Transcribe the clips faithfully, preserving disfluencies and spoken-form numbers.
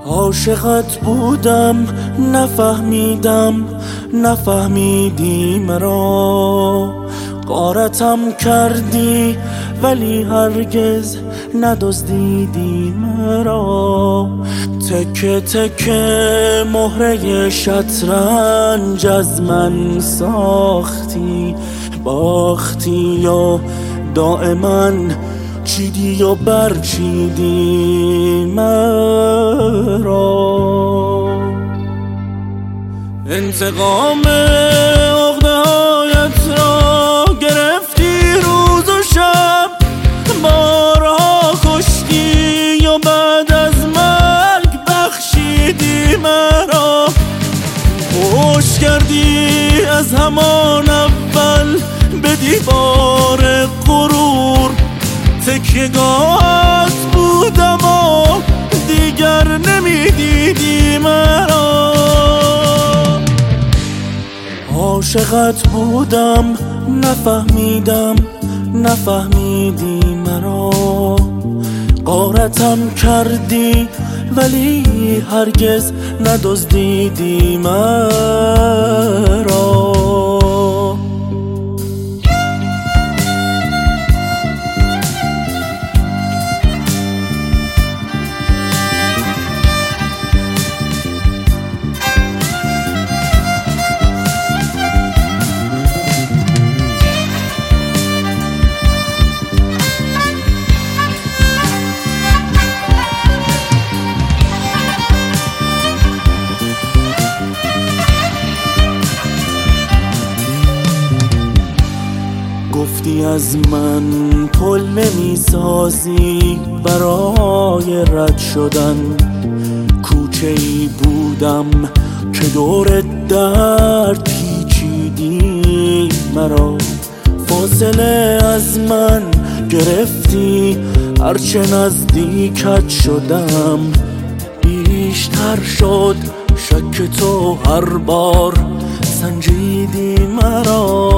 عاشقت بودم نفهمیدم، نفهمیدی مرا. غارتم کردی ولی هرگز ندزدیدی مرا. تکه تکه مهره شطرنج از من ساختی، باختی و دائما چیدی و برچیدی مرا. انتقام عقده‌هایت را گرفتی روز و شب، بارها کشتی و بعد از مرگ بخشیدی مرا. خوش کردی از همان اول به دیوار غرور، تکیه‌گاهت بودم و دیگر نمیدیدی مرا. عاشقت بودم نفهمیدم، نفهمیدی مرا. غارتم کردی ولی هرگز ندزدیدی مرا. گفتی از من پل نمی سازی برای رد شدن، کوچه ای بودم که دور درد پیچیدی مرا. فاصله از من گرفتی هرچه نزدیکت شدم، بیشتر شد شک تو هر بار سنجیدی مرا.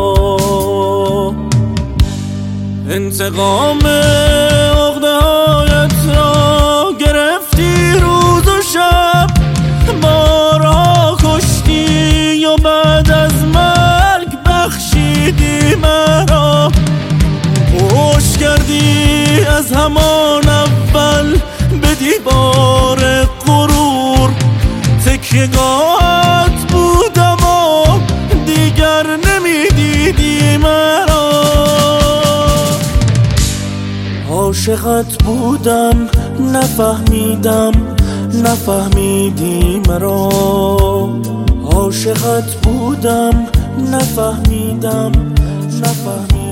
انتقام عقده‌هایت را گرفتی روز و شب، بارها کشتی و بعد از مرگ بخشیدی مرا. خوش کردی از همان اول به دیوار غرور، تکیه‌گاهت بودم و دیگر نمیدیدی مرا. عاشقت بودم نفهمیدم، نفهمیدی مرا. عاشقت بودم نفهمیدم، نفهمیدم